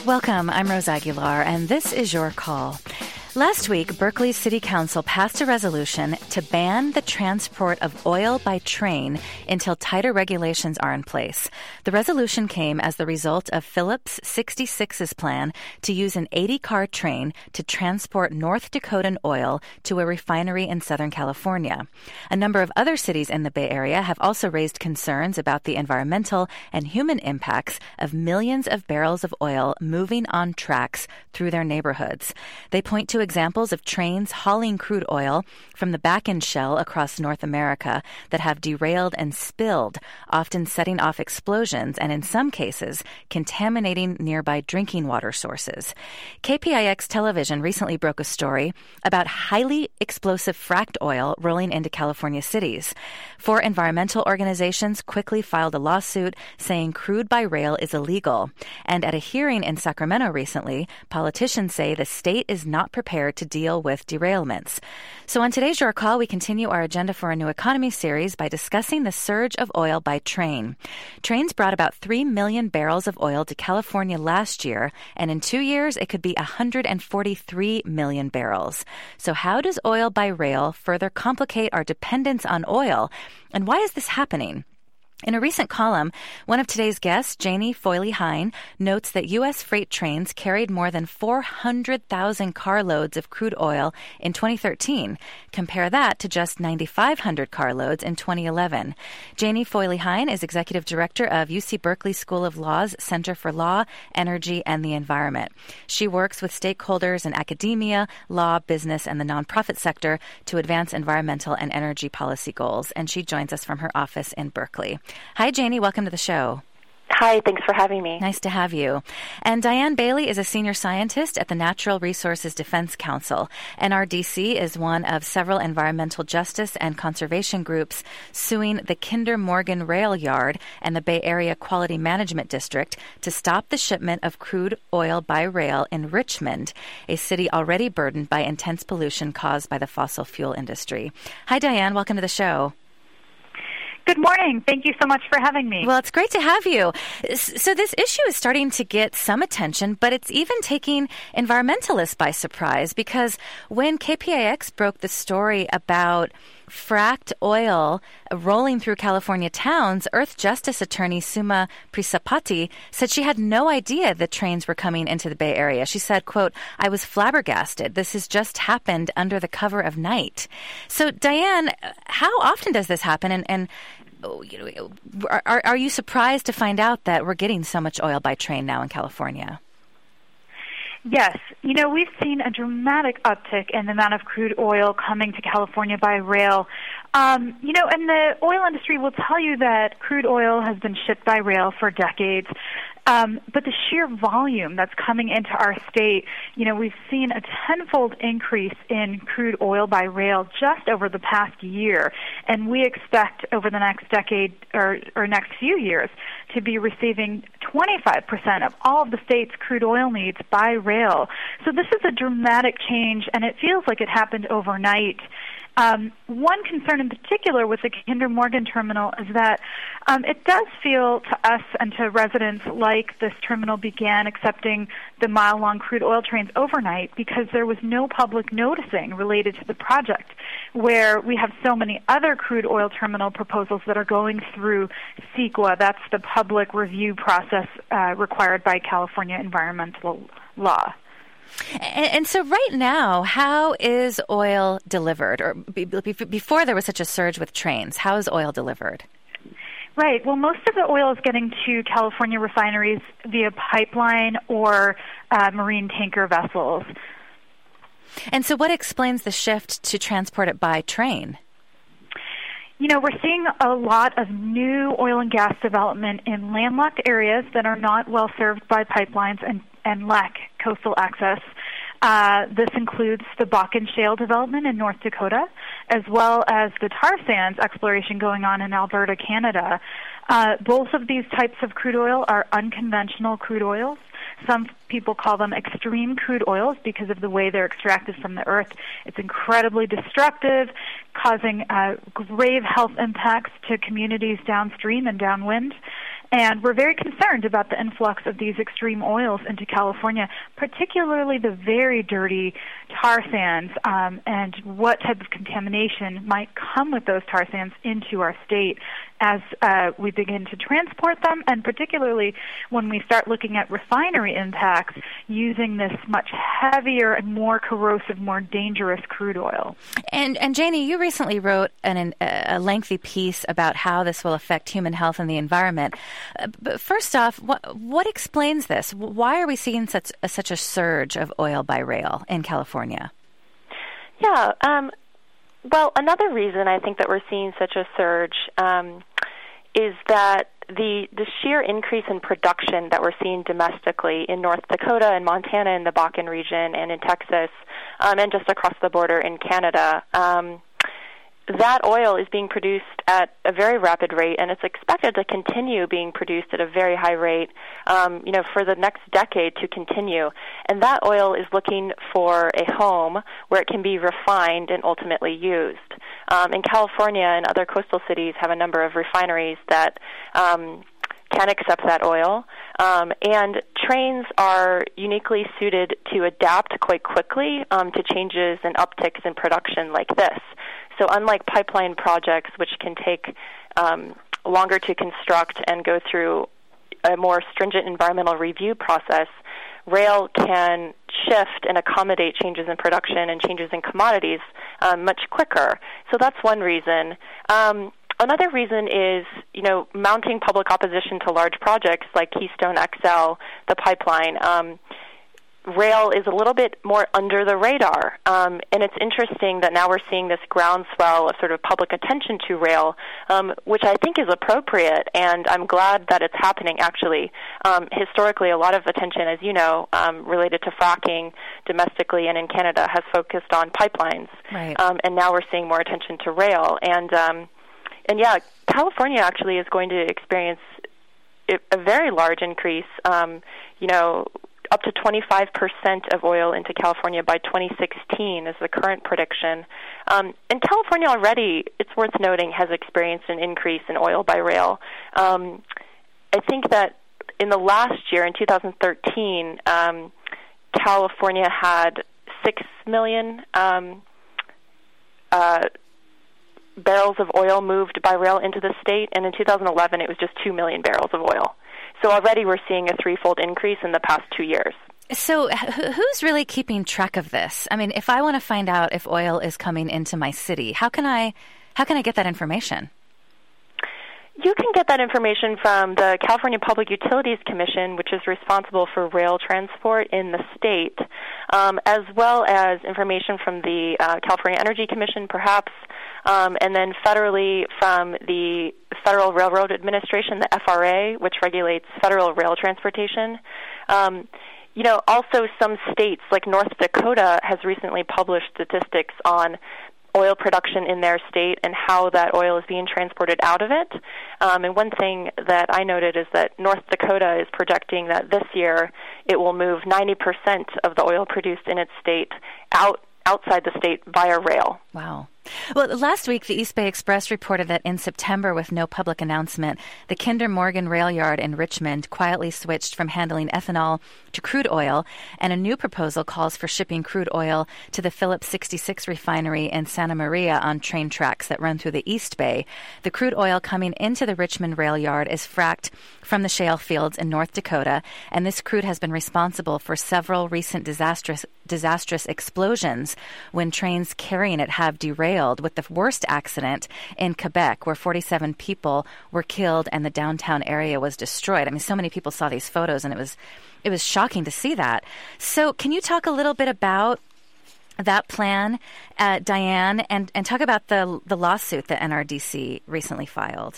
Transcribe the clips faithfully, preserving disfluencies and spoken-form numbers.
Welcome, I'm Rose Aguilar, and this is Your Call. Last week, Berkeley's City Council passed a resolution to ban the transport of oil by train until tighter regulations are in place. The resolution came as the result of Phillips sixty-six's plan to use an eighty-car train to transport North Dakotan oil to a refinery in Southern California. A number of other cities in the Bay Area have also raised concerns about the environmental and human impacts of millions of barrels of oil moving on tracks through their neighborhoods. They point to examples of trains hauling crude oil from the back-end shell across North America that have derailed and spilled, often setting off explosions and, in some cases, contaminating nearby drinking water sources. K P I X television recently broke a story about highly explosive fracked oil rolling into California cities. Four environmental organizations quickly filed a lawsuit saying crude by rail is illegal. And at a hearing in Sacramento recently, politicians say the state is not prepared to deal with derailments. So on today's Your Call, we continue our Agenda for a New Economy series by discussing the surge of oil by train. Trains brought about three million barrels of oil to California last year, and in two years, it could be one hundred forty-three million barrels. So how does oil by rail further complicate our dependence on oil, and why is this happening? In a recent column, one of today's guests, Janie Foyle-Hein, notes that U S freight trains carried more than four hundred thousand carloads of crude oil in twenty thirteen. Compare that to just nine thousand five hundred carloads in twenty eleven. Janie Foyle-Hein is Executive Director of U C Berkeley School of Law's Center for Law, Energy, and the Environment. She works with stakeholders in academia, law, business, and the nonprofit sector to advance environmental and energy policy goals, and she joins us from her office in Berkeley. Hi, Janie. Welcome to the show. Hi, thanks for having me. Nice to have you. And Diane Bailey is a senior scientist at the Natural Resources Defense Council. N R D C is one of several environmental justice and conservation groups suing the Kinder Morgan Rail Yard and the Bay Area Quality Management District to stop the shipment of crude oil by rail in Richmond, a city already burdened by intense pollution caused by the fossil fuel industry. Hi, Diane. Welcome to the show. Good morning. Thank you so much for having me. Well, it's great to have you. So this issue is starting to get some attention, but it's even taking environmentalists by surprise, because when K P I X broke the story about fracked oil rolling through California towns, Earth Justice attorney Suma Prisapati said she had no idea that trains were coming into the Bay Area. She said, quote, "I was flabbergasted. This has just happened under the cover of night." So, Diane, how often does this happen? And, and you know, are, are you surprised to find out that we're getting so much oil by train now in California? Yes. You know, we've seen a dramatic uptick in the amount of crude oil coming to California by rail. Um, you know, and the oil industry will tell you that crude oil has been shipped by rail for decades. Um, but the sheer volume that's coming into our state, you know, we've seen a tenfold increase in crude oil by rail just over the past year. And we expect over the next decade or, or next few years to be receiving twenty-five percent of all of the state's crude oil needs by rail. So this is a dramatic change, and it feels like it happened overnight. Um, one concern in particular with the Kinder Morgan terminal is that um, it does feel to us and to residents like this terminal began accepting the mile-long crude oil trains overnight because there was no public noticing related to the project, where we have so many other crude oil terminal proposals that are going through CEQA. That's the public review process uh, required by California environmental law. And, and so right now, how is oil delivered? Or be, be, before there was such a surge with trains, how is oil delivered? Right. Well, most of the oil is getting to California refineries via pipeline or uh, marine tanker vessels. And so what explains the shift to transport it by train? You know, we're seeing a lot of new oil and gas development in landlocked areas that are not well served by pipelines and, and lack coastal access. Uh, this includes the Bakken Shale development in North Dakota, as well as the tar sands exploration going on in Alberta, Canada. Uh, both of these types of crude oil are unconventional crude oils. Some people call them extreme crude oils because of the way they're extracted from the earth. It's incredibly destructive, causing uh, grave health impacts to communities downstream and downwind. And we're very concerned about the influx of these extreme oils into California, particularly the very dirty tar sands, um, and what type of contamination might come with those tar sands into our state as uh, we begin to transport them, and particularly when we start looking at refinery impacts using this much heavier and more corrosive, more dangerous crude oil. And, and Janie, you recently wrote an, a lengthy piece about how this will affect human health and the environment. Uh, but first off, what, what explains this? Why are we seeing such, uh, such a surge of oil by rail in California? Yeah, um, well, another reason I think that we're seeing such a surge um, is that the the sheer increase in production that we're seeing domestically in North Dakota and Montana in the Bakken region and in Texas um, and just across the border in Canada, um, that oil is being produced at a very rapid rate, and it's expected to continue being produced at a very high rate, um, you know, for the next decade to continue. And that oil is looking for a home where it can be refined and ultimately used. Um, and California and other coastal cities have a number of refineries that um, can accept that oil. Um, and trains are uniquely suited to adapt quite quickly um, to changes and upticks in production like this. So unlike pipeline projects, which can take um, longer to construct and go through a more stringent environmental review process, rail can shift and accommodate changes in production and changes in commodities um, much quicker. So that's one reason. Um, another reason is, you know, mounting public opposition to large projects like Keystone X L, the pipeline. Um, rail is a little bit more under the radar, um, and it's interesting that now we're seeing this groundswell of sort of public attention to rail, um, which I think is appropriate, and I'm glad that it's happening, actually. Um, historically, a lot of attention, as you know, um, related to fracking domestically and in Canada has focused on pipelines, right. um, and now we're seeing more attention to rail. And, um, and yeah, California actually is going to experience a very large increase, um, you know, up to twenty-five percent of oil into California by twenty sixteen is the current prediction. Um, and California already, it's worth noting, has experienced an increase in oil by rail. Um, I think that in the last year, in two thousand thirteen, um, California had six million um, uh, barrels of oil moved by rail into the state, and in two thousand eleven it was just two million barrels of oil. So already we're seeing a threefold increase in the past two years. So who's really keeping track of this? I mean, if I want to find out if oil is coming into my city, how can I how can I get that information? You can get that information from the California Public Utilities Commission, which is responsible for rail transport in the state, um, as well as information from the uh, California Energy Commission, perhaps, um, and then federally from the Federal Railroad Administration, the F R A, which regulates federal rail transportation. Um, you know, also some states, like North Dakota, has recently published statistics on oil production in their state and how that oil is being transported out of it. Um, and one thing that I noted is that North Dakota is projecting that this year it will move ninety percent of the oil produced in its state out outside the state via rail. Wow. Well, last week, the East Bay Express reported that in September, with no public announcement, the Kinder Morgan rail yard in Richmond quietly switched from handling ethanol to crude oil, and a new proposal calls for shipping crude oil to the Phillips sixty-six refinery in Santa Maria on train tracks that run through the East Bay. The crude oil coming into the Richmond rail yard is fracked from the shale fields in North Dakota, and this crude has been responsible for several recent disastrous disastrous explosions when trains carrying it have derailed, with the worst accident in Quebec, where forty-seven people were killed and the downtown area was destroyed. I mean, so many people saw these photos, and it was it was shocking to see that. So can you talk a little bit about that plan, uh, Diane, and, and talk about the the lawsuit that N R D C recently filed?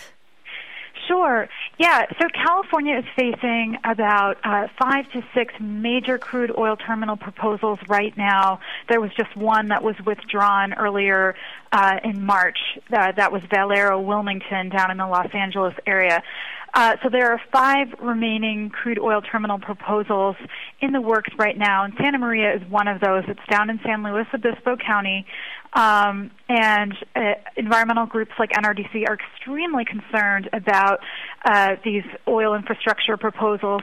Sure. Yeah. So California is facing about uh, five to six major crude oil terminal proposals right now. There was just one that was withdrawn earlier uh, in March. Uh, that was Valero Wilmington down in the Los Angeles area. Uh, so there are five remaining crude oil terminal proposals in the works right now, and Santa Maria is one of those. It's down in San Luis Obispo County, um, and uh, environmental groups like N R D C are extremely concerned about uh, these oil infrastructure proposals,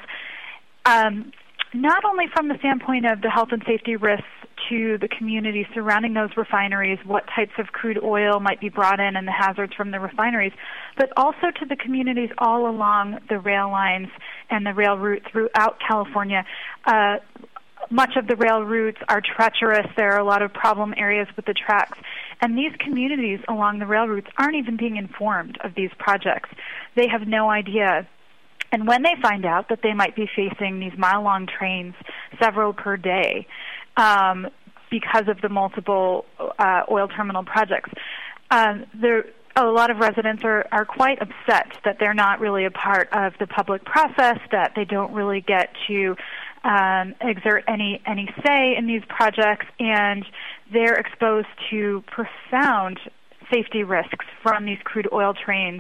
um, not only from the standpoint of the health and safety risks to the community surrounding those refineries, what types of crude oil might be brought in and the hazards from the refineries, but also to the communities all along the rail lines and the rail route throughout California. Uh, much of the rail routes are treacherous. There are a lot of problem areas with the tracks. And these communities along the rail routes aren't even being informed of these projects. They have no idea. And when they find out that they might be facing these mile-long trains, several per day, um, because of the multiple uh, oil terminal projects, um, there, a lot of residents are, are quite upset that they're not really a part of the public process, that they don't really get to um, exert any, any say in these projects, and they're exposed to profound safety risks from these crude oil trains.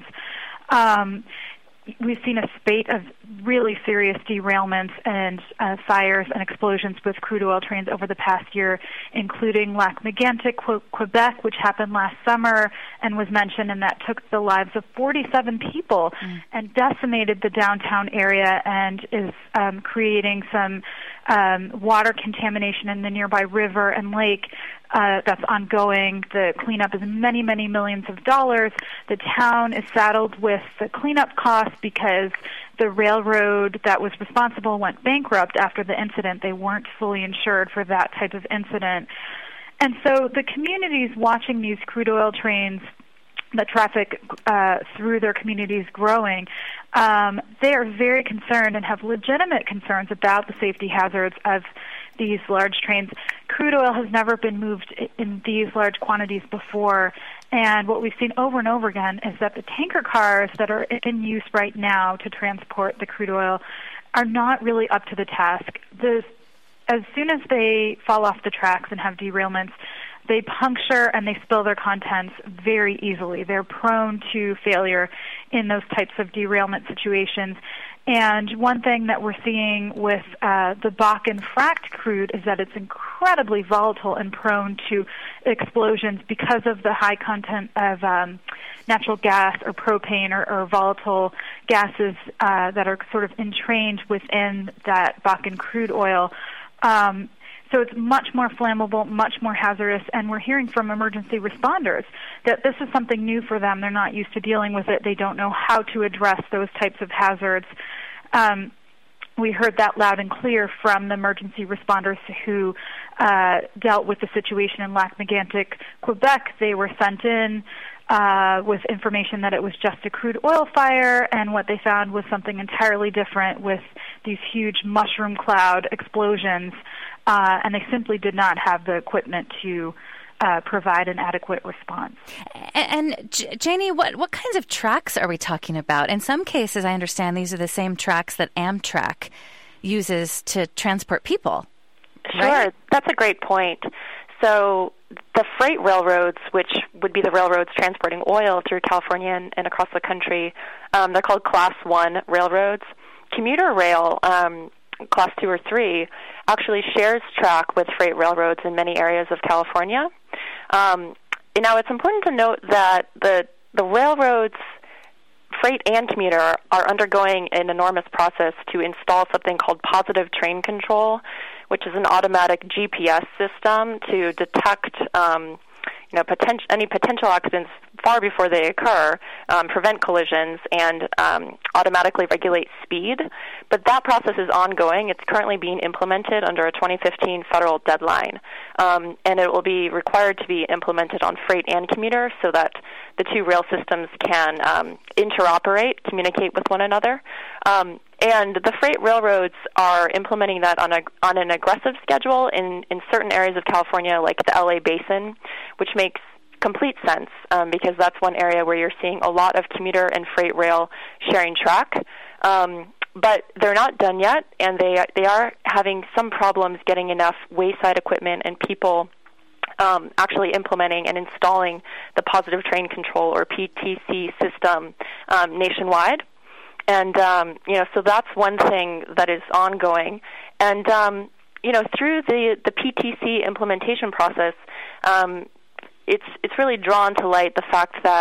Um, We've seen a spate of really serious derailments and uh, fires and explosions with crude oil trains over the past year, including Lac-Mégantic, Quebec, which happened last summer and was mentioned, and that took the lives of forty-seven people mm. and decimated the downtown area and is um, creating some um, water contamination in the nearby river and lake. Uh, that's ongoing. The cleanup is many, many millions of dollars. The town is saddled with the cleanup costs because the railroad that was responsible went bankrupt after the incident. They weren't fully insured for that type of incident. And so the communities watching these crude oil trains, the traffic uh, through their communities growing, um, they are very concerned and have legitimate concerns about the safety hazards of these large trains. Crude oil has never been moved in these large quantities before, and what we've seen over and over again is that the tanker cars that are in use right now to transport the crude oil are not really up to the task. The, as soon as they fall off the tracks and have derailments, they puncture and they spill their contents very easily. They're prone to failure in those types of derailment situations. And one thing that we're seeing with uh, the Bakken fracked crude is that it's incredibly volatile and prone to explosions because of the high content of um, natural gas or propane or, or volatile gases uh, that are sort of entrained within that Bakken crude oil. Um, So it's much more flammable, much more hazardous, and we're hearing from emergency responders that this is something new for them. They're not used to dealing with it. They don't know how to address those types of hazards. Um, we heard that loud and clear from the emergency responders who uh, dealt with the situation in Lac-Mégantic, Quebec. They were sent in uh, with information that it was just a crude oil fire, and what they found was something entirely different with these huge mushroom cloud explosions. Uh, and they simply did not have the equipment to uh, provide an adequate response. And, and J- Janie, what, what kinds of tracks are we talking about? In some cases, I understand these are the same tracks that Amtrak uses to transport people. Sure, right? That's a great point. So the freight railroads, which would be the railroads transporting oil through California and, and across the country, um, they're called Class One railroads. Commuter rail, um, Class Two or Three, actually shares track with freight railroads in many areas of California. Um, now, it's important to note that the the railroads, freight and commuter, are undergoing an enormous process to install something called positive train control, which is an automatic G P S system to detect um, you know, potential, any potential accidents far before they occur, um, prevent collisions, and um, automatically regulate speed. But that process is ongoing. It's currently being implemented under a twenty fifteen federal deadline, um, and it will be required to be implemented on freight and commuter so that the two rail systems can um, interoperate, communicate with one another. Um, and the freight railroads are implementing that on a on an aggressive schedule in, in certain areas of California, like the L A Basin, which makes complete sense um, because that's one area where you're seeing a lot of commuter and freight rail sharing track. Um, but they're not done yet, and they they are having some problems getting enough wayside equipment and people um, actually implementing and installing the positive train control, or P T C, system um, nationwide. And, um, you know, so that's one thing that is ongoing. And, um, you know, through the, the P T C implementation process, um, it's it's really drawn to light the fact that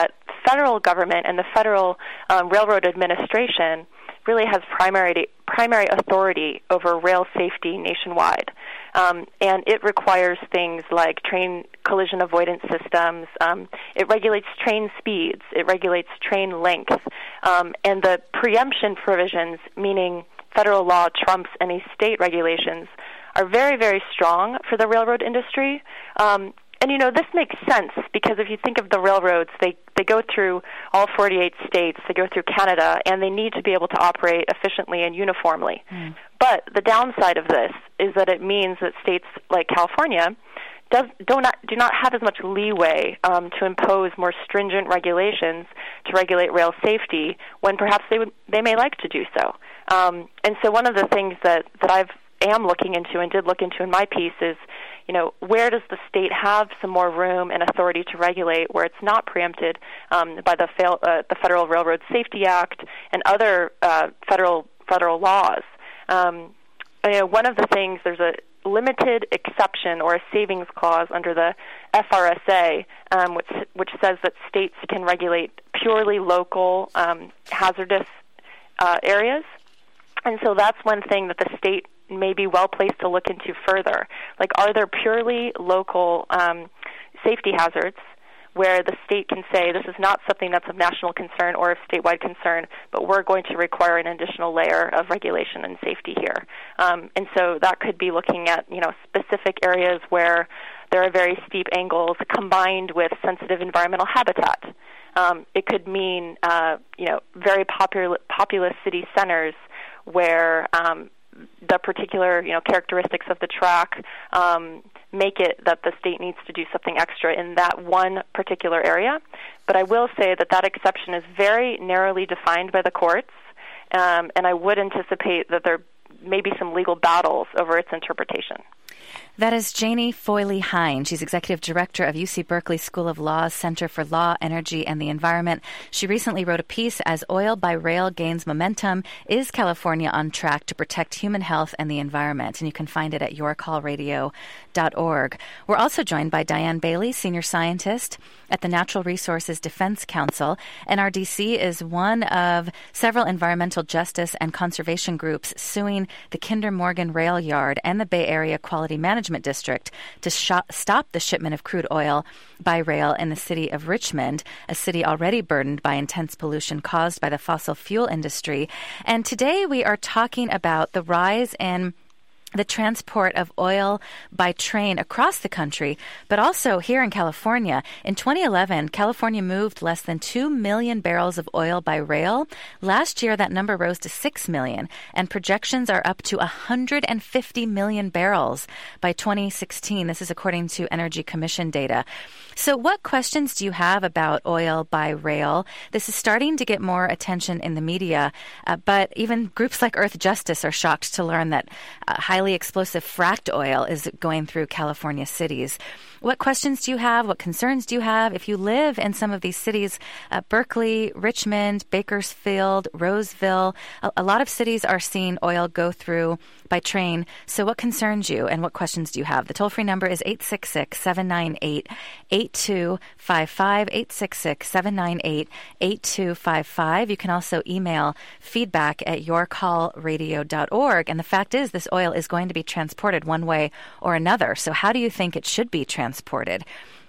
federal government and the Federal um, Railroad Administration really has primary primary authority over rail safety nationwide. Um, and it requires things like train collision avoidance systems. Um, it regulates train speeds. It regulates train length. Um, and the preemption provisions, meaning federal law trumps any state regulations, are very, very strong for the railroad industry. Um, and, you know, this makes sense because if you think of the railroads, they, they go through all forty-eight states, they go through Canada, and they need to be able to operate efficiently and uniformly. Mm. But the downside of this is that it means that states like California does, do, not, do not have as much leeway um, to impose more stringent regulations to regulate rail safety when perhaps they would they may like to do so. Um, and so one of the things that, that I've am looking into and did look into in my piece is, you know, where does the state have some more room and authority to regulate where it's not preempted um, by the, fail, uh, the Federal Railroad Safety Act and other uh, federal federal laws? Um, you know, one of the things, there's a limited exception or a savings clause under the F R S A, um, which which says that states can regulate purely local um, hazardous uh, areas. And so that's one thing that the state may be well placed to look into further. Like, are there purely local um, safety hazards where the state can say this is not something that's of national concern or of statewide concern, but we're going to require an additional layer of regulation and safety here. Um, and so that could be looking at, you know, specific areas where there are very steep angles combined with sensitive environmental habitat. Um, it could mean, uh, you know, very popular, populous city centers where um, the particular, you know, characteristics of the track um, make it that the state needs to do something extra in that one particular area. But I will say that that exception is very narrowly defined by the courts, um, and I would anticipate that there may be some legal battles over its interpretation. That is Janie Foyle-Hein. She's Executive Director of U C Berkeley School of Law's Center for Law, Energy, and the Environment. She recently wrote a piece, As Oil by Rail Gains Momentum, Is California on Track to Protect Human Health and the Environment? And you can find it at your call radio dot org. We're also joined by Diane Bailey, Senior Scientist at the Natural Resources Defense Council. N R D C is one of several environmental justice and conservation groups suing the Kinder Morgan Rail Yard and the Bay Area Quality Management District to sh- stop the shipment of crude oil by rail in the city of Richmond, a city already burdened by intense pollution caused by the fossil fuel industry. And today we are talking about the rise in the transport of oil by train across the country, but also here in California. In twenty eleven, California moved less than two million barrels of oil by rail. Last year, that number rose to six million, and projections are up to one hundred fifty million barrels by twenty sixteen. This is according to Energy Commission data. So what questions do you have about oil by rail? This is starting to get more attention in the media, uh, but even groups like Earth Justice are shocked to learn that uh, highly explosive fracked oil is going through California cities. What questions do you have? What concerns do you have? If you live in some of these cities, uh, Berkeley, Richmond, Bakersfield, Roseville, a, a lot of cities are seeing oil go through by train. So what concerns you and what questions do you have? The toll-free number is eight six six, seven nine eight, eight two five five, eight six six, seven nine eight, eight two five five. You can also email feedback at your call radio dot org. And the fact is, this oil is going to be transported one way or another. So how do you think it should be transported?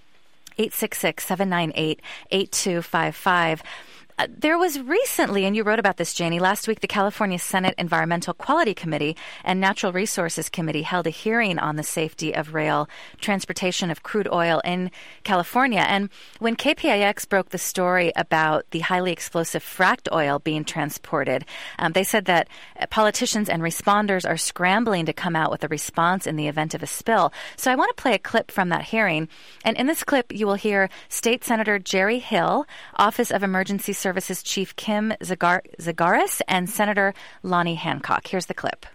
eight six six, seven nine eight, eight two five five. Uh, there was recently, and you wrote about this, Janie, last week the California Senate Environmental Quality Committee and Natural Resources Committee held a hearing on the safety of rail transportation of crude oil in California. And when K P I X broke the story about the highly explosive fracked oil being transported, um, they said that politicians and responders are scrambling to come out with a response in the event of a spill. So I want to play a clip from that hearing. And in this clip, you will hear State Senator Jerry Hill, Office of Emergency Services Chief Kim Zagar- Zagaris, and Senator Lonnie Hancock. Here's the clip.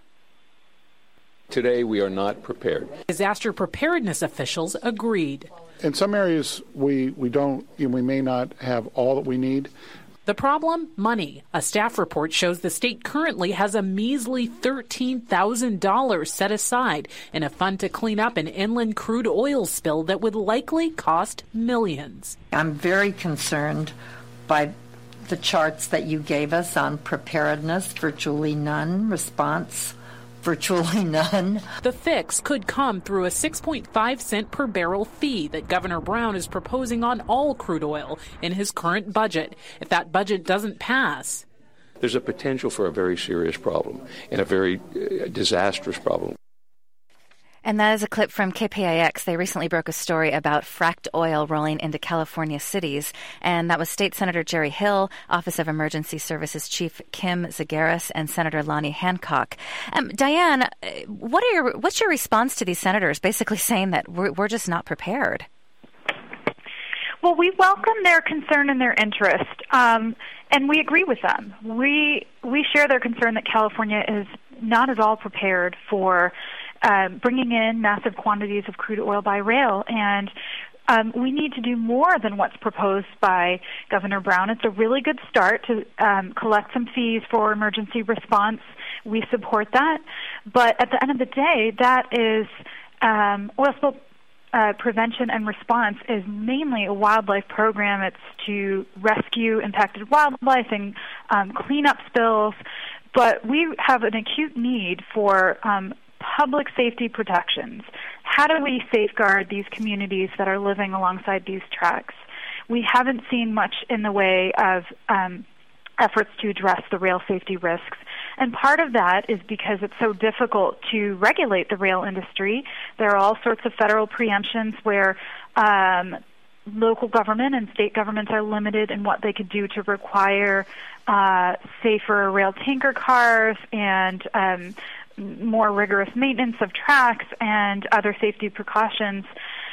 Today, we are not prepared. Disaster preparedness officials agreed. In some areas, we, we don't, we may not have all that we need. The problem? Money. A staff report shows the state currently has a measly thirteen thousand dollars set aside in a fund to clean up an inland crude oil spill that would likely cost millions. I'm very concerned by the charts that you gave us on preparedness, virtually none. Response, virtually none. The fix could come through a six point five cent per barrel fee that Governor Brown is proposing on all crude oil in his current budget. If that budget doesn't pass, there's a potential for a very serious problem and a very uh, disastrous problem. And that is a clip from K P I X. They recently broke a story about fracked oil rolling into California cities. And that was State Senator Jerry Hill, Office of Emergency Services Chief Kim Zagaris, and Senator Lonnie Hancock. Um, Diane, what are your, what's your response to these senators basically saying that we're, we're just not prepared? Well, we welcome their concern and their interest, um, and we agree with them. We we share their concern that California is not at all prepared for uh, bringing in massive quantities of crude oil by rail, and um, we need to do more than what's proposed by Governor Brown. It's a really good start to um, collect some fees for emergency response. We support that, but at the end of the day, that is um, oil spill Uh, prevention and response is mainly a wildlife program. It's to rescue impacted wildlife and um, clean up spills. But we have an acute need for um, public safety protections. How do we safeguard these communities that are living alongside these tracks? We haven't seen much in the way of um, efforts to address the rail safety risks. And part of that is because it's so difficult to regulate the rail industry. There are all sorts of federal preemptions where um, local government and state governments are limited in what they could do to require uh, safer rail tanker cars and um, more rigorous maintenance of tracks and other safety precautions.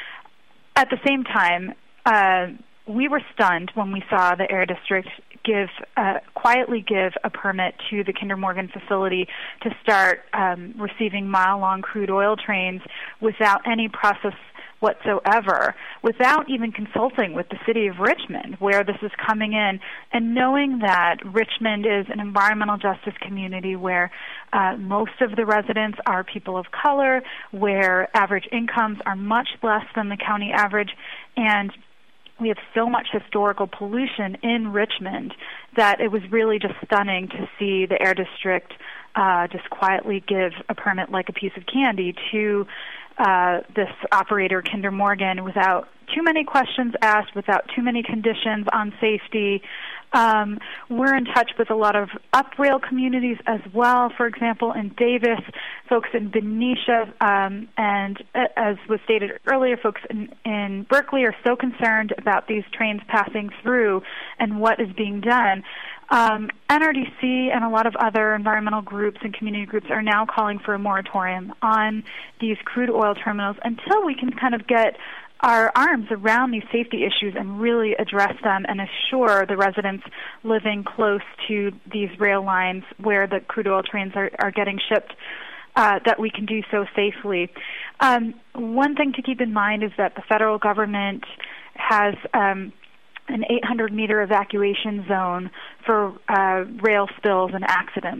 At the same time, uh, we were stunned when we saw the Air District give uh, quietly give a permit to the Kinder Morgan facility to start um, receiving mile-long crude oil trains without any process whatsoever, without even consulting with the city of Richmond, where this is coming in, and knowing that Richmond is an environmental justice community where uh, most of the residents are people of color, where average incomes are much less than the county average, and we have so much historical pollution in Richmond that it was really just stunning to see the Air District uh, just quietly give a permit like a piece of candy to uh, this operator, Kinder Morgan, without too many questions asked, without too many conditions on safety. Um, we're in touch with a lot of up-rail communities as well. For example, in Davis, folks in Benicia, um, and uh, as was stated earlier, folks in, in Berkeley are so concerned about these trains passing through and what is being done. Um, N R D C and a lot of other environmental groups and community groups are now calling for a moratorium on these crude oil terminals until we can kind of get our arms around these safety issues and really address them and assure the residents living close to these rail lines where the crude oil trains are, are getting shipped uh, that we can do so safely. Um, one thing to keep in mind is that the federal government has um, an eight hundred meter evacuation zone for uh, rail spills and accidents.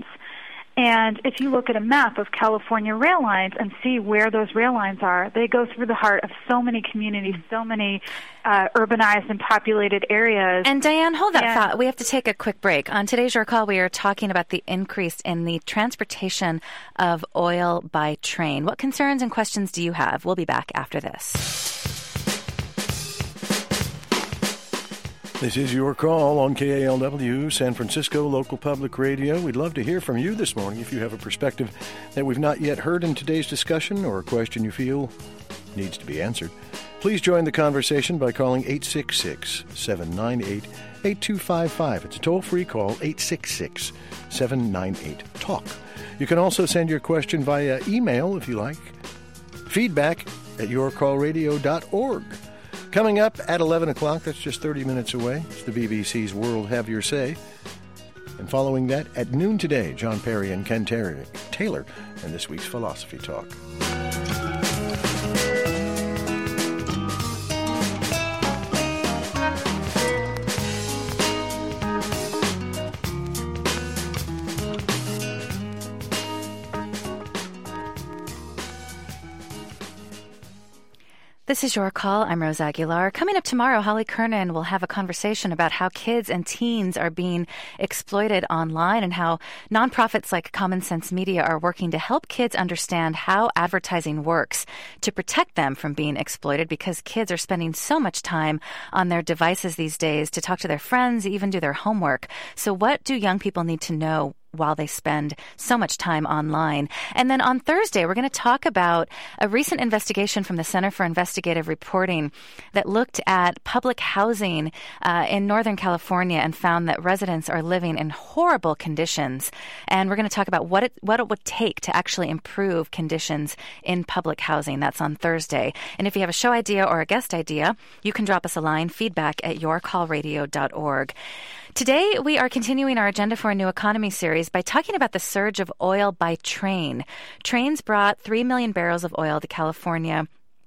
And if you look at a map of California rail lines and see where those rail lines are, they go through the heart of so many communities, so many uh, urbanized and populated areas. And Diane, hold that and, thought. We have to take a quick break. On today's Your Call, we are talking about the increase in the transportation of oil by train. What concerns and questions do you have? We'll be back after this. This is Your Call on K A L W, San Francisco Local Public Radio. We'd love to hear from you this morning if you have a perspective that we've not yet heard in today's discussion or a question you feel needs to be answered. Please join the conversation by calling eight six six, seven nine eight, eight two five five. It's a toll-free call, eight six six, seven nine eight, talk. You can also send your question via email if you like. Feedback at your call radio dot org. Coming up at eleven o'clock, that's just thirty minutes away, it's the B B C's World Have Your Say. And following that, at noon today, John Perry and Ken Taylor and this week's Philosophy Talk. This is Your Call. I'm Rose Aguilar. Coming up tomorrow, Holly Kernan will have a conversation about how kids and teens are being exploited online and how nonprofits like Common Sense Media are working to help kids understand how advertising works to protect them from being exploited, because kids are spending so much time on their devices these days to talk to their friends, even do their homework. So what do young people need to know while they spend so much time online? And then on Thursday, we're going to talk about a recent investigation from the Center for Investigative Reporting that looked at public housing uh, in Northern California and found that residents are living in horrible conditions. And we're going to talk about what it, what it would take to actually improve conditions in public housing. That's on Thursday. And if you have a show idea or a guest idea, you can drop us a line, feedback at your call radio dot org. Today, we are continuing our Agenda for a New Economy series by talking about the surge of oil by train. Trains brought three million barrels of oil to California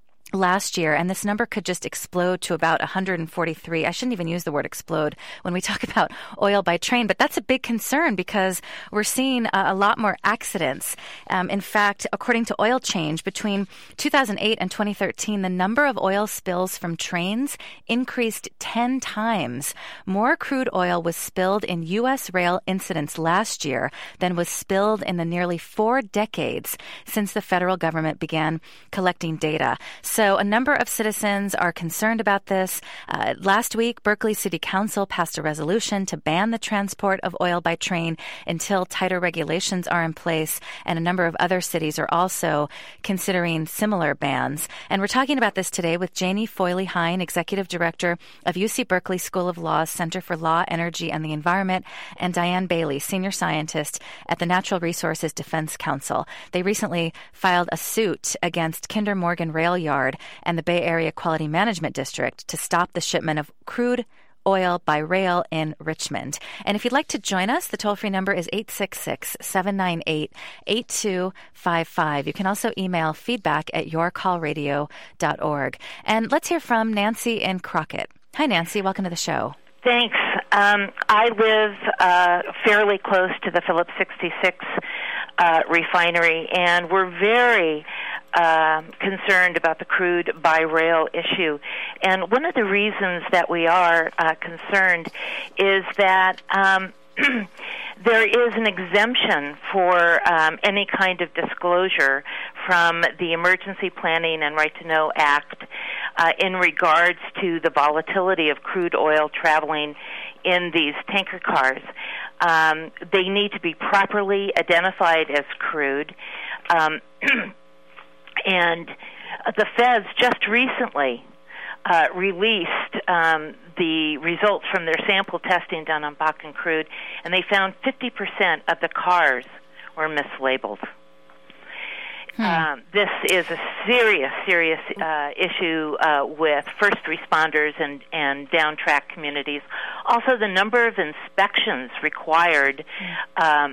last year, and this number could just explode to about one hundred forty-three. I shouldn't even use the word explode when we talk about oil by train, but that's a big concern because we're seeing a, a lot more accidents. Um, in fact, according to Oil Change, between two thousand eight and twenty thirteen, the number of oil spills from trains increased ten times. More crude oil was spilled in U S rail incidents last year than was spilled in the nearly four decades since the federal government began collecting data. So So a number of citizens are concerned about this. Uh, last week, Berkeley City Council passed a resolution to ban the transport of oil by train until tighter regulations are in place, and a number of other cities are also considering similar bans. And we're talking about this today with Janie Foyle-Hein, Executive Director of U C Berkeley School of Law's Center for Law, Energy, and the Environment, and Diane Bailey, Senior Scientist at the Natural Resources Defense Council. They recently filed a suit against Kinder Morgan Rail Yard and the Bay Area Quality Management District to stop the shipment of crude oil by rail in Richmond. And if you'd like to join us, the toll-free number is eight six six, seven nine eight, eight two five five. You can also email feedback at your call radio dot org. And let's hear from Nancy in Crockett. Hi, Nancy. Welcome to the show. Thanks. Um, I live uh, fairly close to the Phillips sixty-six uh, refinery, and we're very Uh, concerned about the crude by rail issue. And one of the reasons that we are uh, concerned is that um, there is an exemption for um, any kind of disclosure from the Emergency Planning and Right to Know Act uh, in regards to the volatility of crude oil traveling in these tanker cars. Um, they need to be properly identified as crude. Um, And the feds just recently uh, released um, the results from their sample testing done on Bakken crude, and they found fifty percent of the cars were mislabeled. Hmm. Um, this is a serious, serious uh, issue uh, with first responders and, and down-track communities. Also, the number of inspections required um,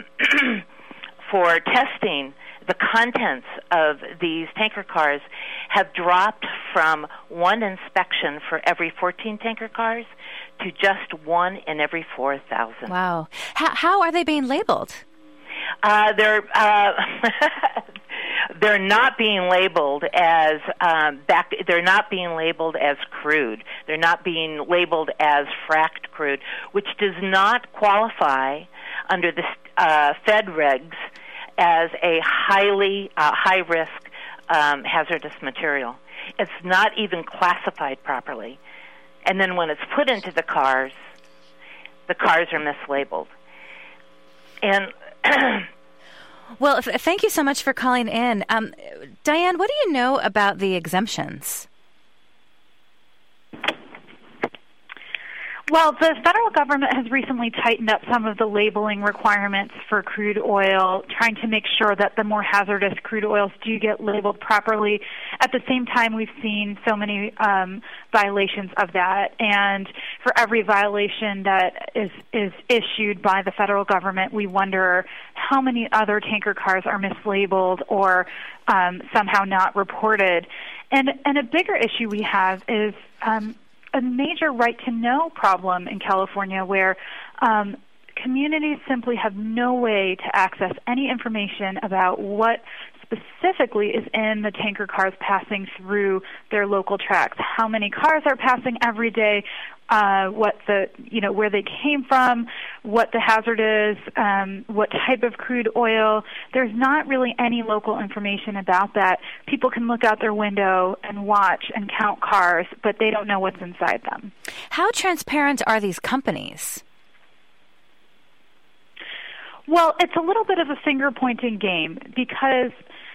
for testing the contents of these tanker cars have dropped from one inspection for every fourteen tanker cars to just one in every four thousand. Wow. How, how are they being labeled? Uh, they're uh, they're not being labeled as um, back. They're not being labeled as crude. They're not being labeled as fracked crude, which does not qualify under the uh, Fed regs as a highly uh, high-risk um, hazardous material. It's not even classified properly. And then when it's put into the cars, the cars are mislabeled. And well, th- thank you so much for calling in. Um, Diane, what do you know about the exemptions? Well, the federal government has recently tightened up some of the labeling requirements for crude oil, trying to make sure that the more hazardous crude oils do get labeled properly. At the same time, we've seen so many um, violations of that, and for every violation that is, is issued by the federal government, we wonder how many other tanker cars are mislabeled or um, somehow not reported. And, and a bigger issue we have is um, a major right-to-know problem in California where um, communities simply have no way to access any information about what specifically is in the tanker cars passing through their local tracks. How many cars are passing every day? Uh, what the, you know, where they came from, what the hazard is, um, what type of crude oil. There's not really any local information about that. People can look out their window and watch and count cars, but they don't know what's inside them. How transparent are these companies? Well, it's a little bit of a finger-pointing game because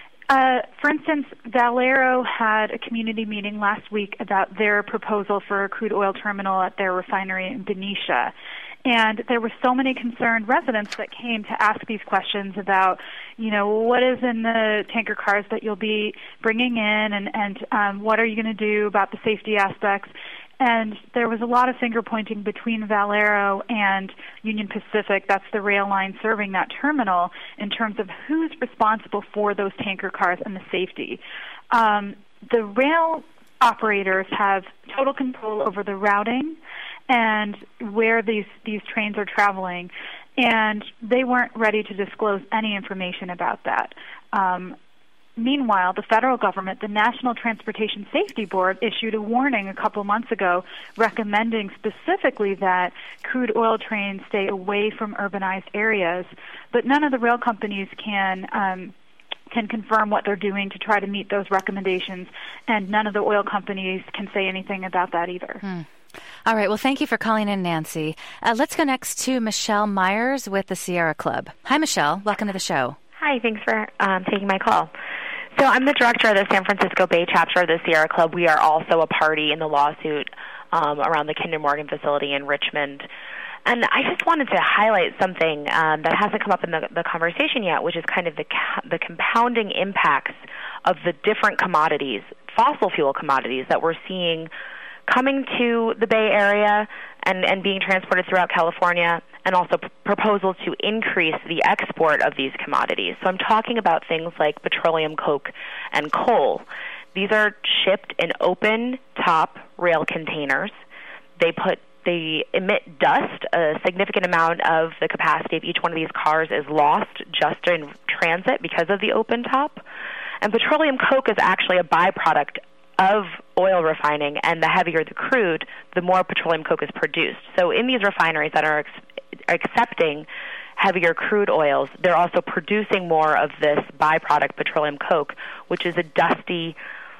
Uh, for instance, Valero had a community meeting last week about their proposal for a crude oil terminal at their refinery in Benicia. And there were so many concerned residents that came to ask these questions about, you know, what is in the tanker cars that you'll be bringing in, and, and um, what are you going to do about the safety aspects? And there was a lot of finger-pointing between Valero and Union Pacific, that's the rail line serving that terminal, in terms of who's responsible for those tanker cars and the safety. Um, the rail operators have total control over the routing and where these, these trains are traveling, and they weren't ready to disclose any information about that. Um, Meanwhile, the federal government, the National Transportation Safety Board, issued a warning a couple months ago recommending specifically that crude oil trains stay away from urbanized areas, but none of the rail companies can um, can confirm what they're doing to try to meet those recommendations, and none of the oil companies can say anything about that either. Hmm. All right. Well, thank you for calling in, Nancy. Uh, let's go next to Michelle Myers with the Sierra Club. Hi, Michelle. Welcome to the show. Hi. Thanks for um, taking my call. So I'm the director of the San Francisco Bay chapter of the Sierra Club. We are also a party in the lawsuit um, around the Kinder Morgan facility in Richmond. And I just wanted to highlight something um, that hasn't come up in the, the conversation yet, which is kind of the, the compounding impacts of the different commodities, fossil fuel commodities, that we're seeing coming to the Bay Area and, and being transported throughout California, and also p- proposals to increase the export of these commodities. So I'm talking about things like petroleum coke and coal. These are shipped in open-top rail containers. They put they emit dust. A significant amount of the capacity of each one of these cars is lost just in transit because of the open top. And petroleum coke is actually a byproduct of oil refining, and the heavier the crude, the more petroleum coke is produced. So in these refineries that are ex- accepting heavier crude oils, they're also producing more of this byproduct petroleum coke, which is a dusty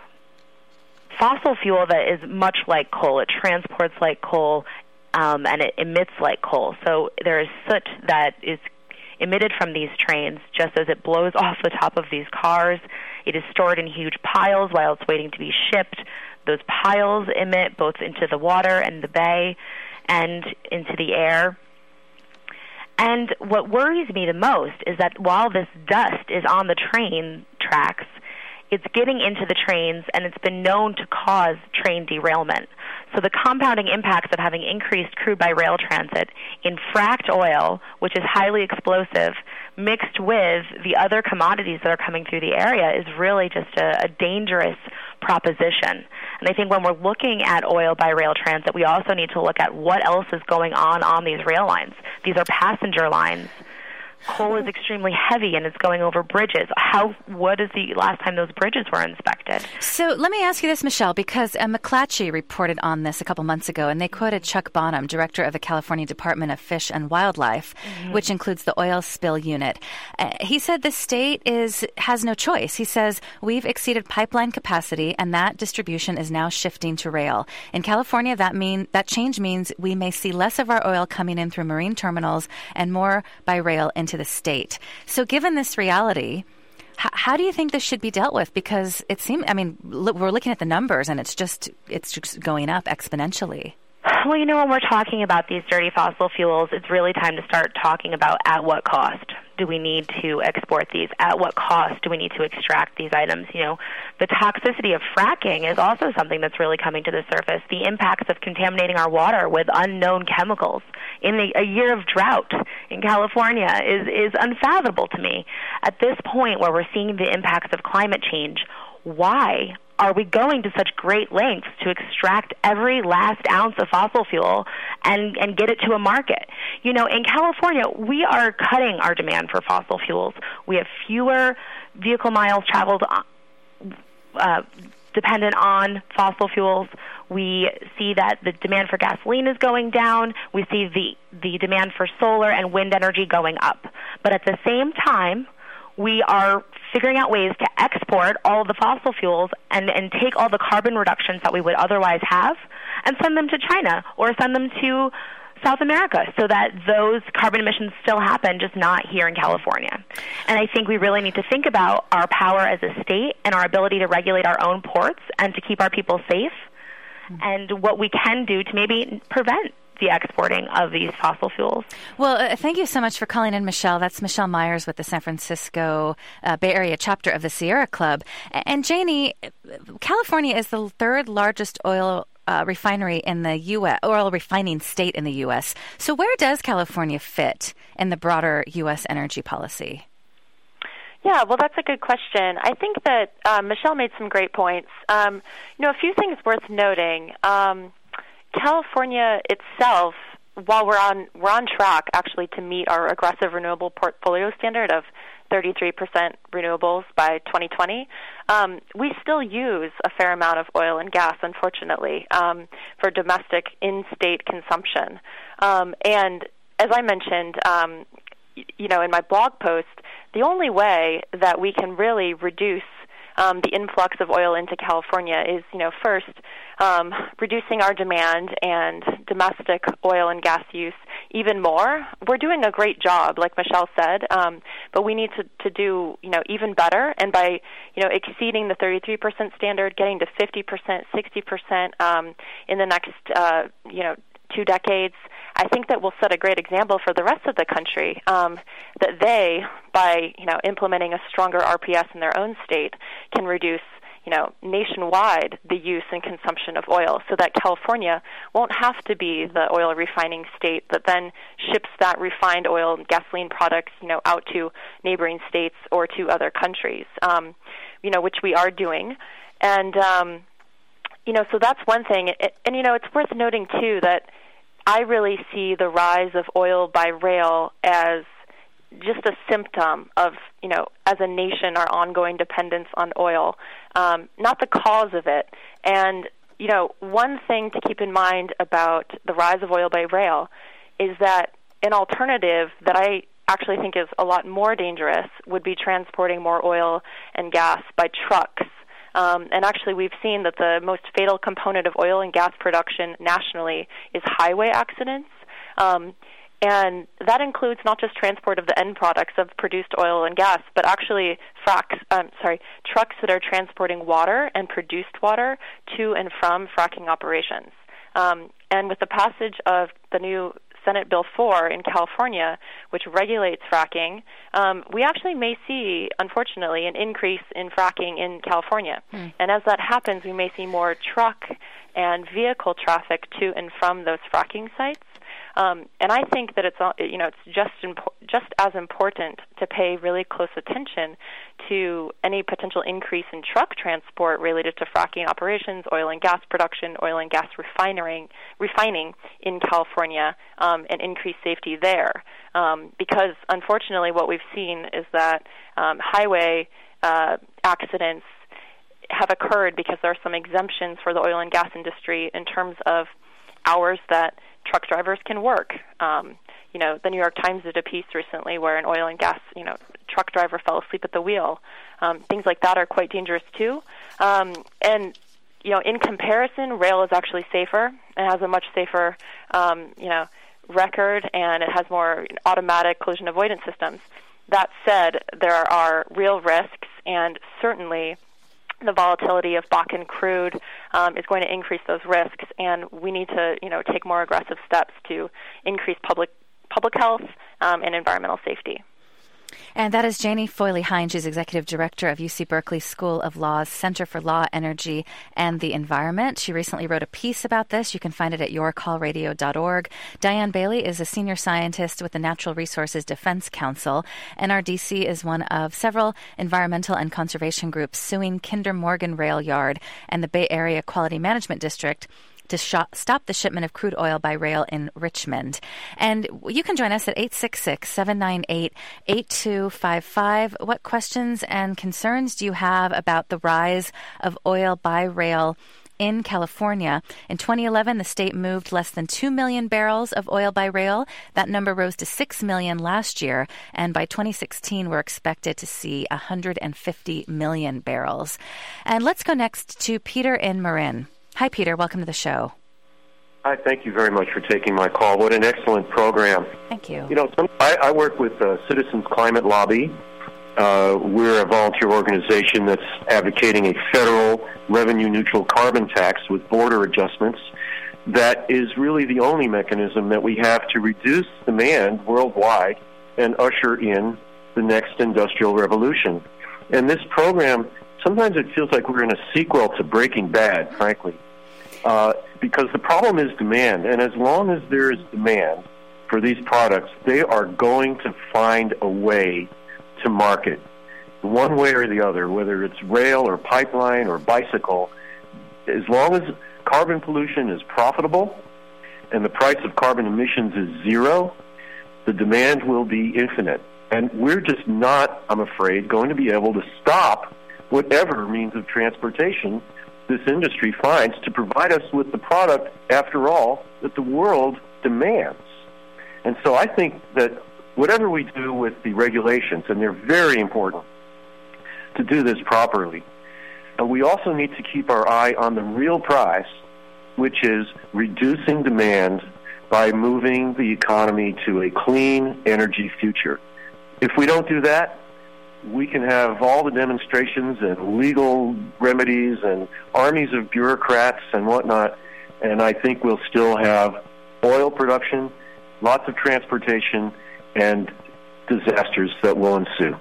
fossil fuel that is much like coal. It transports like coal, um, and it emits like coal. So there is soot that is emitted from these trains just as it blows off the top of these cars. It is stored in huge piles while it's waiting to be shipped. Those piles emit both into the water and the bay and into the air. And what worries me the most is that while this dust is on the train tracks, it's getting into the trains, and it's been known to cause train derailment. So the compounding impacts of having increased crude by rail transit in fracked oil, which is highly explosive, mixed with the other commodities that are coming through the area, is really just a, a dangerous proposition. And I think when we're looking at oil by rail transit, we also need to look at what else is going on on these rail lines. These are passenger lines. Coal is extremely heavy, and it's going over bridges. How? What is the last time those bridges were inspected? So let me ask you this, Michelle, because uh, McClatchy reported on this a couple months ago, and they quoted Chuck Bonham, director of the California Department of Fish and Wildlife, mm-hmm. which includes the oil spill unit. Uh, he said the state is has no choice. He says, we've exceeded pipeline capacity, and that distribution is now shifting to rail. In California, that mean that change means we may see less of our oil coming in through marine terminals and more by rail into to the state. So given this reality, h- how do you think this should be dealt with? Because it seems, I mean, look, we're looking at the numbers, and it's just it's just going up exponentially. Well, you know, when we're talking about these dirty fossil fuels, it's really time to start talking about at what cost do we need to export these? At what cost do we need to extract these items? You know, the toxicity of fracking is also something that's really coming to the surface. The impacts of contaminating our water with unknown chemicals in a, a year of drought in California is, is unfathomable to me. At this point where we're seeing the impacts of climate change, why are we going to such great lengths to extract every last ounce of fossil fuel and, and get it to a market? You know, in California, we are cutting our demand for fossil fuels. We have fewer vehicle miles traveled uh, dependent on fossil fuels. We see that the demand for gasoline is going down. We see the, the demand for solar and wind energy going up. But at the same time, we are figuring out ways to export all of the fossil fuels and, and take all the carbon reductions that we would otherwise have and send them to China or send them to South America so that those carbon emissions still happen, just not here in California. And I think we really need to think about our power as a state and our ability to regulate our own ports and to keep our people safe mm-hmm. and what we can do to maybe prevent the exporting of these fossil fuels. Well, uh, thank you so much for calling in, Michelle. That's Michelle Myers with the San Francisco uh, Bay Area chapter of the Sierra Club. And Janie, California is the third largest oil Uh, refinery in the U S, oil refining state in the U S. So where does California fit in the broader U S energy policy? Yeah, well, that's a good question. I think that uh, Michelle made some great points. Um, you know, a few things worth noting. Um, California itself, while we're on we're on track actually to meet our aggressive renewable portfolio standard of thirty-three percent renewables by twenty twenty, um, we still use a fair amount of oil and gas, unfortunately, um, for domestic in-state consumption. Um, and as I mentioned, um, y- you know, in my blog post, the only way that we can really reduce um, the influx of oil into California is, you know, first, um, reducing our demand and domestic oil and gas use even more. We're doing a great job, like Michelle said, um, but we need to, to do, you know, even better. And by, you know, exceeding the thirty-three percent standard, getting to fifty percent, sixty percent um, in the next, uh, you know, two decades, I think that will set a great example for the rest of the country, um, that they, by, you know, implementing a stronger R P S in their own state, can reduce, you know, nationwide the use and consumption of oil so that California won't have to be the oil refining state that then ships that refined oil and gasoline products, you know, out to neighboring states or to other countries, um, you know, which we are doing. And, um, you know, so that's one thing. And, and, you know, it's worth noting, too, that I really see the rise of oil by rail as just a symptom of, you know, as a nation, our ongoing dependence on oil, um, not the cause of it. And, you know, one thing to keep in mind about the rise of oil by rail is that an alternative that I actually think is a lot more dangerous would be transporting more oil and gas by trucks. Um, and actually, we've seen that the most fatal component of oil and gas production nationally is highway accidents. Um, and that includes not just transport of the end products of produced oil and gas, but actually fracks, um, sorry, trucks that are transporting water and produced water to and from fracking operations. Um, and with the passage of the new Senate Bill four in California, which regulates fracking, um, we actually may see, unfortunately, an increase in fracking in California. Mm. And as that happens, we may see more truck and vehicle traffic to and from those fracking sites. Um, and I think that it's, you know, it's just impo- just as important to pay really close attention to any potential increase in truck transport related to fracking operations, oil and gas production, oil and gas refining, refining in California, um, and increased safety there. Um, because unfortunately, what we've seen is that um, highway uh, accidents have occurred because there are some exemptions for the oil and gas industry in terms of hours that truck drivers can work. Um, you know, the New York Times did a piece recently where an oil and gas, you know, truck driver fell asleep at the wheel. Um, things like that are quite dangerous too. Um, and, you know, in comparison, rail is actually safer. It has a much safer, um, you know, record, and it has more automatic collision avoidance systems. That said, there are real risks, and certainly the volatility of Bakken crude um, is going to increase those risks, and we need to, you know, take more aggressive steps to increase public public health um, and environmental safety. And that is Janie Foyle-Hine. She's Executive Director of U C Berkeley School of Law's Center for Law, Energy, and the Environment. She recently wrote a piece about this. You can find it at your call radio dot org. Diane Bailey is a senior scientist with the Natural Resources Defense Council. N R D C is one of several environmental and conservation groups suing Kinder Morgan Rail Yard and the Bay Area Quality Management District to sh- stop the shipment of crude oil by rail in Richmond. And you can join us at eight six six, seven nine eight, eight two five five. What questions and concerns do you have about the rise of oil by rail in California? In twenty eleven, the state moved less than two million barrels of oil by rail. That number rose to six million last year. And by twenty sixteen, we're expected to see one hundred fifty million barrels. And let's go next to Peter in Marin. Hi, Peter. Welcome to the show. Hi, thank you very much for taking my call. What an excellent program. Thank you. You know, some, I, I work with uh, Citizens Climate Lobby. Uh, we're a volunteer organization that's advocating a federal revenue-neutral carbon tax with border adjustments that is really the only mechanism that we have to reduce demand worldwide and usher in the next industrial revolution. And this program, sometimes it feels like we're in a sequel to Breaking Bad, frankly, uh, because the problem is demand. And as long as there is demand for these products, they are going to find a way to market, one way or the other, whether it's rail or pipeline or bicycle. As long as carbon pollution is profitable and the price of carbon emissions is zero, the demand will be infinite. And we're just not, I'm afraid, going to be able to stop whatever means of transportation this industry finds to provide us with the product, after all, that the world demands. And so I think that whatever we do with the regulations, and they're very important to do this properly, and we also need to keep our eye on the real prize, which is reducing demand by moving the economy to a clean energy future. If we don't do that, we can have all the demonstrations and legal remedies and armies of bureaucrats and whatnot, and I think we'll still have oil production, lots of transportation, and disasters that will ensue.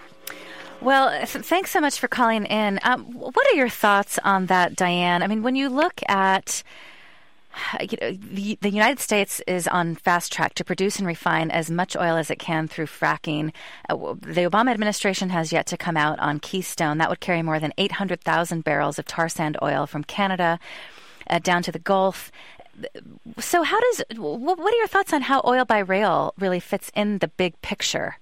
Well, th- thanks so much for calling in. Um, what are your thoughts on that, Diane? I mean, when you look at you know, the, the United States is on fast track to produce and refine as much oil as it can through fracking. Uh, the Obama administration has yet to come out on Keystone. That would carry more than eight hundred thousand barrels of tar sand oil from Canada uh, down to the Gulf. So how does, what are your thoughts on how oil by rail really fits in the big picture?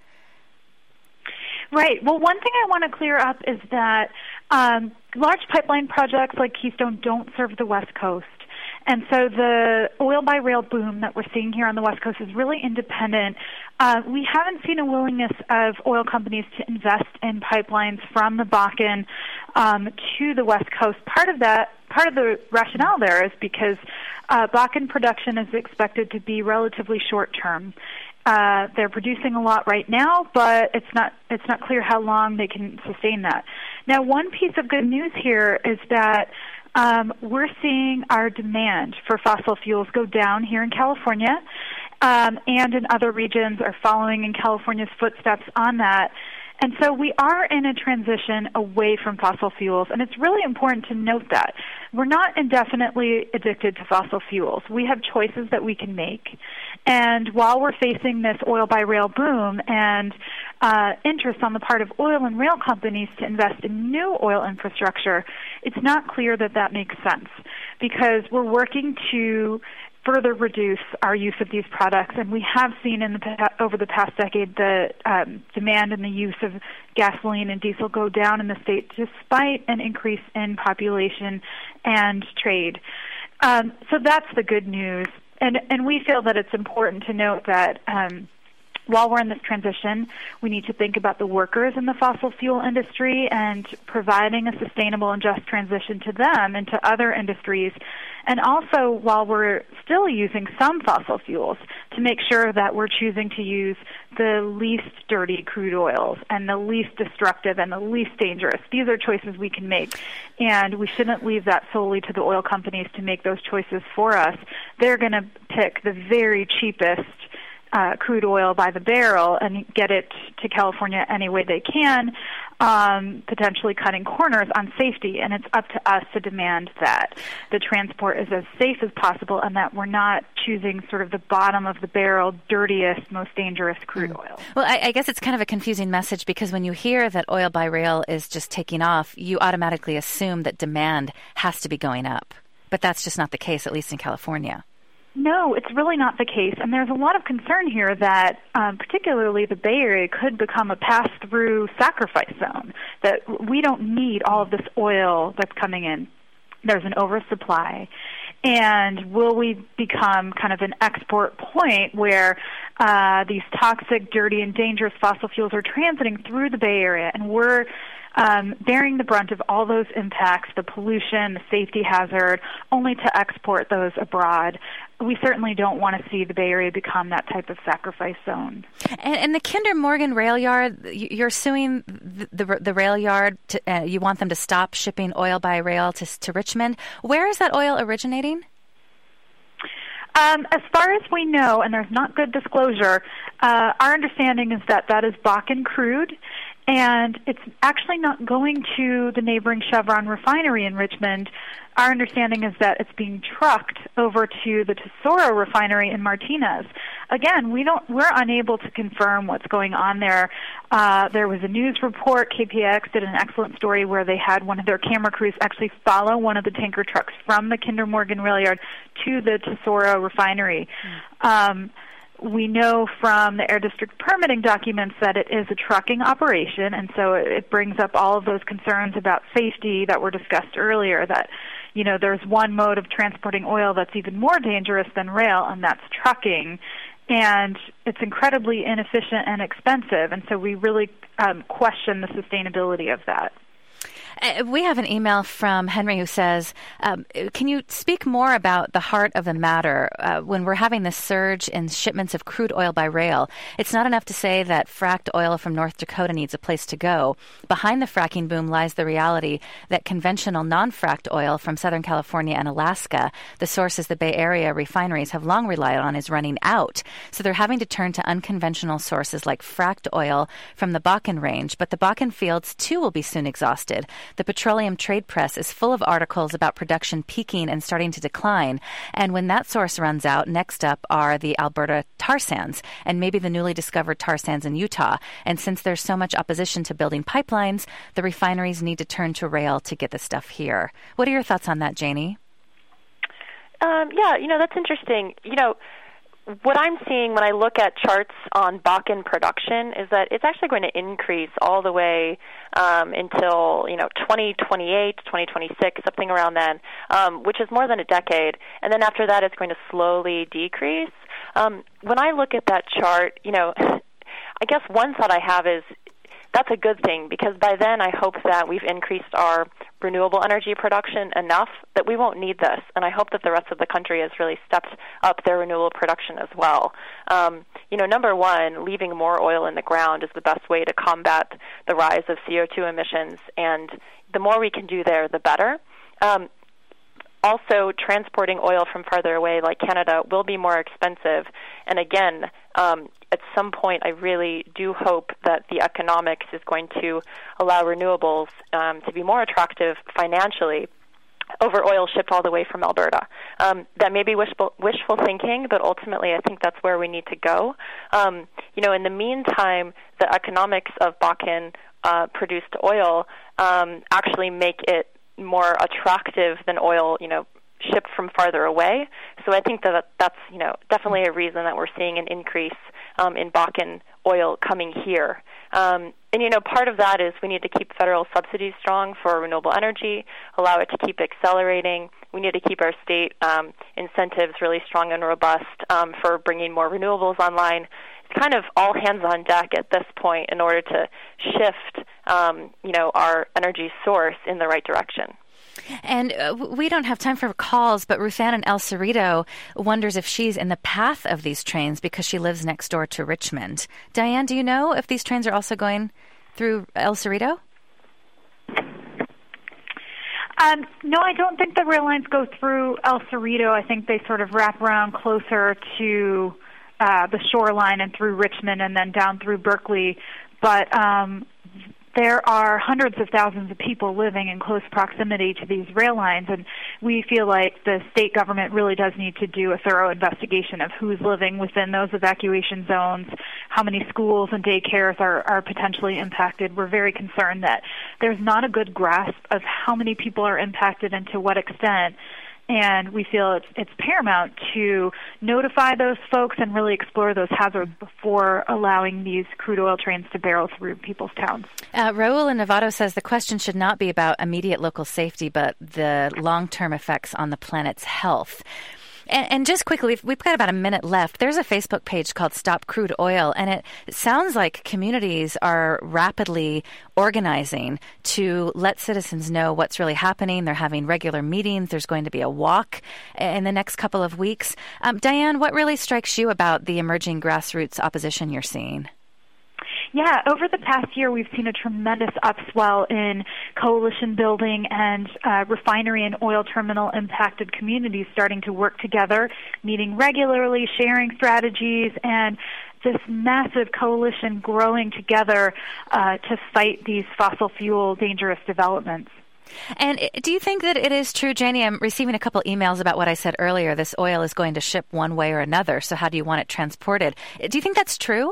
Right. Well, one thing I want to clear up is that um, large pipeline projects like Keystone don't serve the West Coast. And so the oil by rail boom that we're seeing here on the West Coast is really independent. Uh, we haven't seen a willingness of oil companies to invest in pipelines from the Bakken um, to the West Coast. Part of that, part of the rationale there is because uh, Bakken production is expected to be relatively short term. Uh, they're producing a lot right now, but it's not it's not clear how long they can sustain that. Now, one piece of good news here is that Um, we're seeing our demand for fossil fuels go down here in California, um, and in other regions are following in California's footsteps on that. And so we are in a transition away from fossil fuels, and it's really important to note that. We're not indefinitely addicted to fossil fuels. We have choices that we can make. And while we're facing this oil by rail boom and uh, interest on the part of oil and rail companies to invest in new oil infrastructure, it's not clear that that makes sense because we're working to further reduce our use of these products, and we have seen in the over the past decade the um, demand and the use of gasoline and diesel go down in the state despite an increase in population and trade. Um, so that's the good news, and and we feel that it's important to note that um, while we're in this transition, we need to think about the workers in the fossil fuel industry and providing a sustainable and just transition to them and to other industries. And also, while we're still using some fossil fuels, to make sure that we're choosing to use the least dirty crude oils and the least destructive and the least dangerous. These are choices we can make, and we shouldn't leave that solely to the oil companies to make those choices for us. They're going to pick the very cheapest Uh, crude oil by the barrel and get it to California any way they can, um, potentially cutting corners on safety. And it's up to us to demand that the transport is as safe as possible and that we're not choosing sort of the bottom of the barrel, dirtiest, most dangerous crude mm. oil. Well, I, I guess it's kind of a confusing message because when you hear that oil by rail is just taking off, you automatically assume that demand has to be going up. But that's just not the case, at least in California. No, it's really not the case. And there's a lot of concern here that um, particularly the Bay Area could become a pass-through sacrifice zone, that we don't need all of this oil that's coming in. There's an oversupply. And will we become kind of an export point where uh, these toxic, dirty, and dangerous fossil fuels are transiting through the Bay Area, and we're um, bearing the brunt of all those impacts, the pollution, the safety hazard, only to export those abroad? We certainly don't want to see the Bay Area become that type of sacrifice zone. And, and the Kinder Morgan rail yard, you're suing the the, the rail yard. To, uh, you want them to stop shipping oil by rail to, to Richmond. Where is that oil originating? Um, as far as we know, and there's not good disclosure, uh, our understanding is that that is Bakken crude, and it's actually not going to the neighboring Chevron refinery in Richmond. Our understanding is that it's being trucked over to the Tesoro refinery in Martinez. Again, we don't, we're unable to confirm what's going on there. Uh, there was a news report. K P I X did an excellent story where they had one of their camera crews actually follow one of the tanker trucks from the Kinder Morgan rail yard to the Tesoro refinery. Mm. Um, We know from the Air District permitting documents that it is a trucking operation, and so it brings up all of those concerns about safety that were discussed earlier, that, you know, there's one mode of transporting oil that's even more dangerous than rail, and that's trucking. And it's incredibly inefficient and expensive, and so we really um, question the sustainability of that. Uh, we have an email from Henry who says, um, can you speak more about the heart of the matter? Uh, when we're having this surge in shipments of crude oil by rail, it's not enough to say that fracked oil from North Dakota needs a place to go. Behind the fracking boom lies the reality that conventional non-fracked oil from Southern California and Alaska, the sources the Bay Area refineries have long relied on, is running out. So they're having to turn to unconventional sources like fracked oil from the Bakken Range. But the Bakken fields, too, will be soon exhausted. The petroleum trade press is full of articles about production peaking and starting to decline. And when that source runs out, next up are the Alberta tar sands and maybe the newly discovered tar sands in Utah. And since there's so much opposition to building pipelines, the refineries need to turn to rail to get the stuff here. What are your thoughts on that, Janie? Um, yeah, you know, that's interesting. You know, what I'm seeing when I look at charts on Bakken production is that it's actually going to increase all the way um, until, you know, twenty twenty-eight, twenty twenty-six, something around then, um, which is more than a decade. And then after that, it's going to slowly decrease. Um, when I look at that chart, you know, I guess one thought I have is that's a good thing, because by then I hope that we've increased our renewable energy production enough that we won't need this. And I hope that the rest of the country has really stepped up their renewable production as well. Um, you know, number one, leaving more oil in the ground is the best way to combat the rise of C O two emissions. And the more we can do there, the better. Um, Also, transporting oil from farther away, like Canada, will be more expensive. And again, um, at some point, I really do hope that the economics is going to allow renewables um, to be more attractive financially over oil shipped all the way from Alberta. Um, that may be wishful, wishful thinking, but ultimately I think that's where we need to go. Um, you know, in the meantime, the economics of Bakken uh, produced oil um, actually make it more attractive than oil, you know, shipped from farther away. So I think that that's, you know, definitely a reason that we're seeing an increase um, in Bakken oil coming here. Um, and, you know, part of that is we need to keep federal subsidies strong for renewable energy, allow it to keep accelerating. We need to keep our state um, incentives really strong and robust um, for bringing more renewables online. It's kind of all hands on deck at this point in order to shift, um, you know, our energy source in the right direction. And uh, we don't have time for calls, but Ruthann in El Cerrito wonders if she's in the path of these trains because she lives next door to Richmond. Diane, do you know if these trains are also going through El Cerrito? Um, no, I don't think the rail lines go through El Cerrito. I think they sort of wrap around closer to uh, the shoreline and through Richmond and then down through Berkeley. But um, there are hundreds of thousands of people living in close proximity to these rail lines, and we feel like the state government really does need to do a thorough investigation of who's living within those evacuation zones, how many schools and daycares are, are potentially impacted. We're very concerned that there's not a good grasp of how many people are impacted and to what extent. And we feel it's, it's paramount to notify those folks and really explore those hazards before allowing these crude oil trains to barrel through people's towns. Uh, Raul in Novato says the question should not be about immediate local safety, but the long-term effects on the planet's health. And, and just quickly, we've, we've got about a minute left. There's a Facebook page called Stop Crude Oil, and it sounds like communities are rapidly organizing to let citizens know what's really happening. They're having regular meetings. There's going to be a walk in the next couple of weeks. Um, Diane, what really strikes you about the emerging grassroots opposition you're seeing? Yeah, over the past year, we've seen a tremendous upswell in coalition building and uh, refinery and oil terminal impacted communities starting to work together, meeting regularly, sharing strategies, and this massive coalition growing together uh, to fight these fossil fuel dangerous developments. And do you think that it is true, Janie? I'm receiving a couple emails about what I said earlier. This oil is going to ship one way or another, so how do you want it transported? Do you think that's true?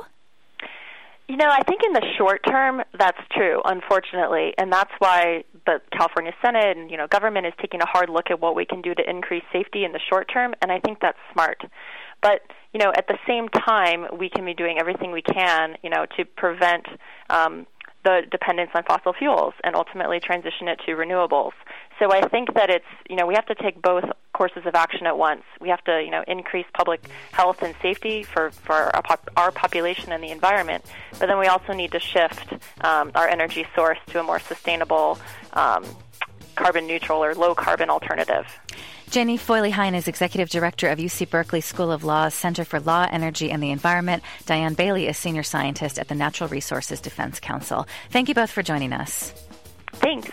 You know, I think in the short term, that's true, unfortunately, and that's why the California Senate and, you know, government is taking a hard look at what we can do to increase safety in the short term, and I think that's smart. But, you know, at the same time, we can be doing everything we can, you know, to prevent um, the dependence on fossil fuels and ultimately transition it to renewables. So I think that it's, you know, we have to take both courses of action at once. We have to, you know, increase public health and safety for, for our, pop, our population and the environment, but then we also need to shift um, our energy source to a more sustainable, um, carbon neutral or low carbon alternative. Janie Foyle-Hein is Executive Director of U C Berkeley School of Law's Center for Law, Energy, and the Environment. Diane Bailey is Senior Scientist at the Natural Resources Defense Council. Thank you both for joining us. Thanks.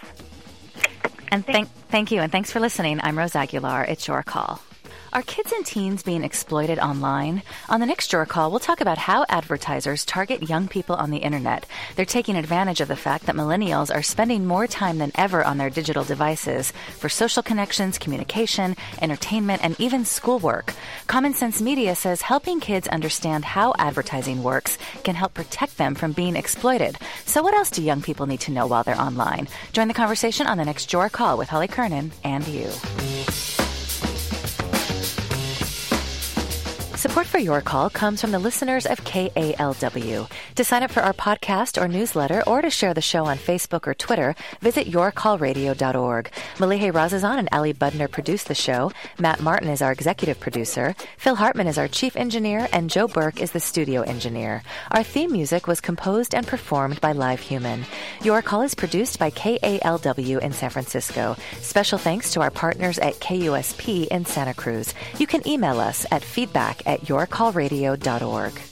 And thank, thank you, and thanks for listening. I'm Rose Aguilar. It's Your Call. Are kids and teens being exploited online? On the next Your Call, we'll talk about how advertisers target young people on the internet. They're taking advantage of the fact that millennials are spending more time than ever on their digital devices for social connections, communication, entertainment, and even schoolwork. Common Sense Media says helping kids understand how advertising works can help protect them from being exploited. So what else do young people need to know while they're online? Join the conversation on the next Your Call with Holly Kernan and you. Support for Your Call comes from the listeners of K A L W. To sign up for our podcast or newsletter or to share the show on Facebook or Twitter, visit your call radio dot org. Malihe Razazan and Ali Budner produce the show. Matt Martin is our executive producer. Phil Hartman is our chief engineer, and Joe Burke is the studio engineer. Our theme music was composed and performed by Live Human. Your Call is produced by K A L W in San Francisco. Special thanks to our partners at K U S P in Santa Cruz. You can email us at feedback at your call radio dot org.